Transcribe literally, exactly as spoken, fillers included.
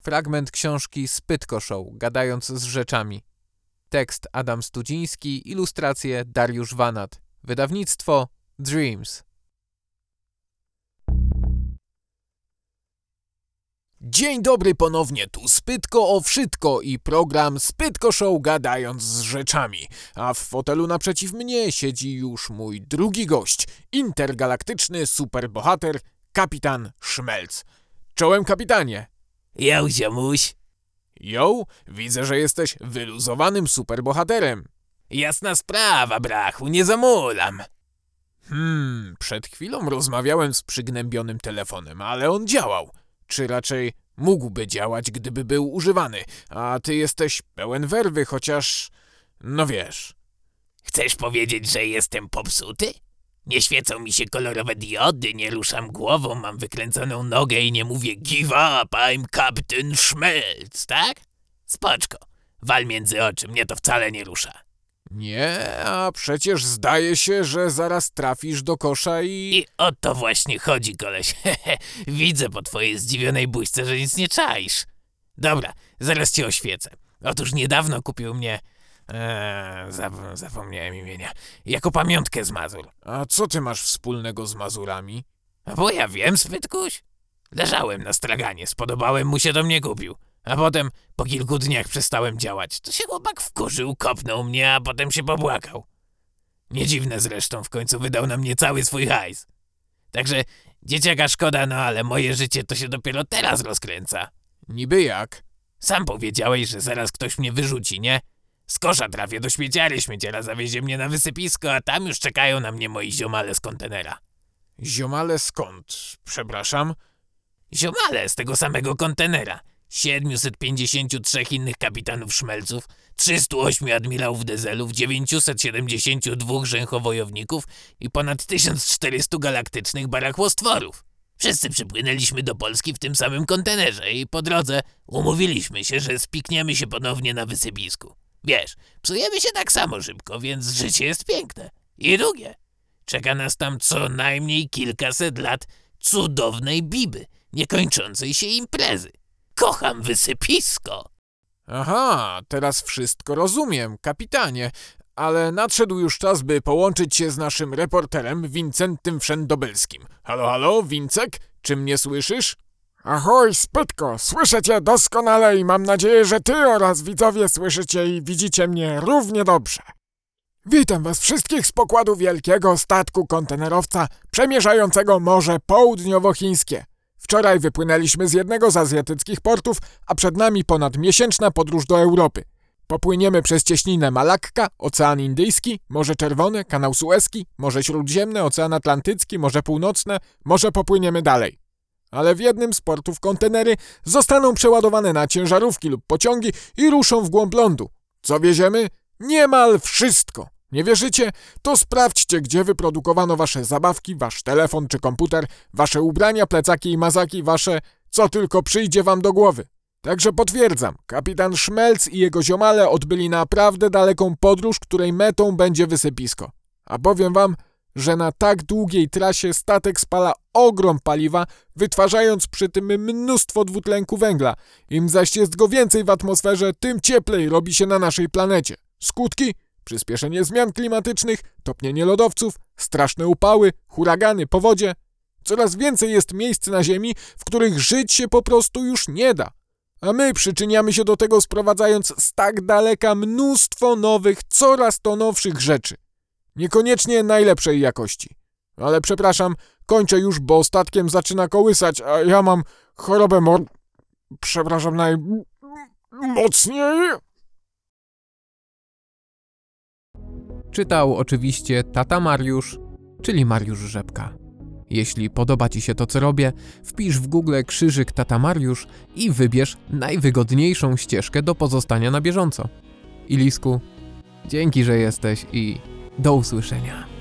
Fragment książki Spytko Show, gadając z rzeczami. Tekst Adam Studziński, ilustracje Dariusz Wanat. Wydawnictwo Dreams. Dzień dobry ponownie, tu Spytko o Wszystko i program Spytko Show gadając z rzeczami. A w fotelu naprzeciw mnie siedzi już mój drugi gość, intergalaktyczny superbohater, kapitan Szmelc. Czołem, kapitanie. Ją, ziomuś. Jo, widzę, że jesteś wyluzowanym superbohaterem. Jasna sprawa, brachu, nie zamulam. Hmm, przed chwilą rozmawiałem z przygnębionym telefonem, ale on działał. Czy raczej mógłby działać, gdyby był używany, a ty jesteś pełen werwy, chociaż... no wiesz. Chcesz powiedzieć, że jestem popsuty? Nie świecą mi się kolorowe diody, nie ruszam głową, mam wykręconą nogę i nie mówię give up, I'm Captain Szmelc, tak? Spoczko, wal między oczy, mnie to wcale nie rusza. Nie, a przecież zdaje się, że zaraz trafisz do kosza i... I o to właśnie chodzi, koleś. Widzę po twojej zdziwionej buźce, że nic nie czaisz. Dobra, zaraz cię oświecę. Otóż niedawno kupił mnie... Eee, zap- zapomniałem imienia. Jako pamiątkę z Mazur. A co ty masz wspólnego z Mazurami? A bo ja wiem, Spytkuś. Leżałem na straganie, spodobałem mu się, to mnie kupił. A potem po kilku dniach przestałem działać. To się chłopak wkurzył, kopnął mnie, a potem się popłakał. Nie dziwne zresztą, w końcu wydał na mnie cały swój hajs. Także dzieciaka szkoda, no ale moje życie to się dopiero teraz rozkręca. Niby jak? Sam powiedziałeś, że zaraz ktoś mnie wyrzuci, nie? Z kosza trafię do śmieciary, śmieciara zawiezie mnie na wysypisko, a tam już czekają na mnie moi ziomale z kontenera. Ziomale skąd? Przepraszam? Ziomale z tego samego kontenera. siedmiuset pięćdziesięciu trzech innych kapitanów szmelców, trzystu ośmiu admirałów dezelów, dziewięciuset siedemdziesięciu dwóch rzęchowojowników i ponad tysiąc czterystu galaktycznych barachłostworów. Wszyscy przypłynęliśmy do Polski w tym samym kontenerze i po drodze umówiliśmy się, że spikniemy się ponownie na wysypisku. Wiesz, psujemy się tak samo szybko, więc życie jest piękne i długie. Czeka nas tam co najmniej kilkaset lat cudownej biby, niekończącej się imprezy. Kocham wysypisko. Aha, teraz wszystko rozumiem, kapitanie. Ale nadszedł już czas, by połączyć się z naszym reporterem Wincentym Wszędobylskim. Halo, halo, Wincek? Czy mnie słyszysz? Ahoj, Spytko, słyszę cię doskonale i mam nadzieję, że ty oraz widzowie słyszycie i widzicie mnie równie dobrze. Witam was wszystkich z pokładu wielkiego statku kontenerowca przemierzającego Morze Południowochińskie. Wczoraj wypłynęliśmy z jednego z azjatyckich portów, a przed nami ponadmiesięczna podróż do Europy. Popłyniemy przez cieśninę Malakka, Ocean Indyjski, Morze Czerwone, Kanał Sueski, Morze Śródziemne, Ocean Atlantycki, Morze Północne, może popłyniemy dalej. Ale w jednym z portów kontenery zostaną przeładowane na ciężarówki lub pociągi i ruszą w głąb lądu. Co wieziemy? Niemal wszystko. Nie wierzycie? To sprawdźcie, gdzie wyprodukowano wasze zabawki, wasz telefon czy komputer, wasze ubrania, plecaki i mazaki, wasze... co tylko przyjdzie wam do głowy. Także potwierdzam, kapitan Szmelc i jego ziomale odbyli naprawdę daleką podróż, której metą będzie wysypisko. A powiem wam, że na tak długiej trasie statek spala ogrom paliwa, wytwarzając przy tym mnóstwo dwutlenku węgla. Im zaś jest go więcej w atmosferze, tym cieplej robi się na naszej planecie. Skutki? Przyspieszenie zmian klimatycznych, topnienie lodowców, straszne upały, huragany, powodzie. Coraz więcej jest miejsc na Ziemi, w których żyć się po prostu już nie da. A my przyczyniamy się do tego, sprowadzając z tak daleka mnóstwo nowych, coraz to nowszych rzeczy. Niekoniecznie najlepszej jakości. Ale przepraszam, kończę już, bo statkiem zaczyna kołysać, a ja mam chorobę mor... Przepraszam najmocniej. Czytał oczywiście tata Mariusz, czyli Mariusz Rzepka. Jeśli podoba ci się to, co robię, wpisz w Google krzyżyk tata Mariusz i wybierz najwygodniejszą ścieżkę do pozostania na bieżąco. Ilisku, dzięki, że jesteś i do usłyszenia.